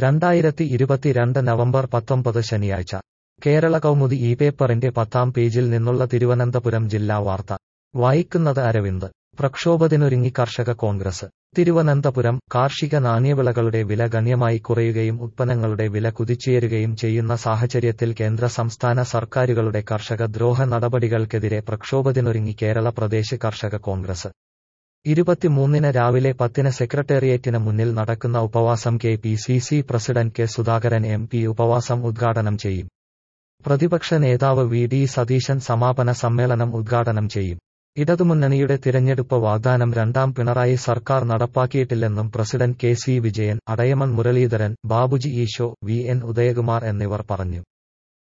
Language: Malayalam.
2022 നവംബർ 19 ശനിയാഴ്ച കേരള കൗമുദി ഈ പേപ്പറിന്റെ 10-ാം പേജിൽ നിന്നുള്ള തിരുവനന്തപുരം ജില്ലാ വാർത്ത വായിക്കുന്നത് അരവിന്ദ്. പ്രക്ഷോഭത്തിനൊരുങ്ങി കർഷക കോൺഗ്രസ്. തിരുവനന്തപുരം. കാർഷിക നാണ്യവിളകളുടെ വില ഗണ്യമായി കുറയുകയും ഉത്പന്നങ്ങളുടെ വില കുതിച്ചുയരുകയും ചെയ്യുന്ന സാഹചര്യത്തിൽ കേന്ദ്ര സംസ്ഥാന സർക്കാരുകളുടെ കർഷക ദ്രോഹ നടപടികൾക്കെതിരെ പ്രക്ഷോഭത്തിനൊരുങ്ങി കേരള പ്രദേശ് കർഷക കോൺഗ്രസ്. 23-ന് രാവിലെ 10-ന് സെക്രട്ടേറിയറ്റിന് മുന്നിൽ നടക്കുന്ന ഉപവാസം KPCC president K Sudhakaran MP ഉപവാസം ഉദ്ഘാടനം ചെയ്യും. പ്രതിപക്ഷ നേതാവ് VD സതീശൻ സമാപന സമ്മേളനം ഉദ്ഘാടനം ചെയ്യും. ഇടതുമുന്നണിയുടെ തിരഞ്ഞെടുപ്പ് വാഗ്ദാനം രണ്ടാം പിണറായി സർക്കാർ നടപ്പാക്കിയിട്ടില്ലെന്നും president KC Vijayan, Adayaman Muraleedharan, Babuji Eesho, VN Udayakumar എന്നിവർ പറഞ്ഞു.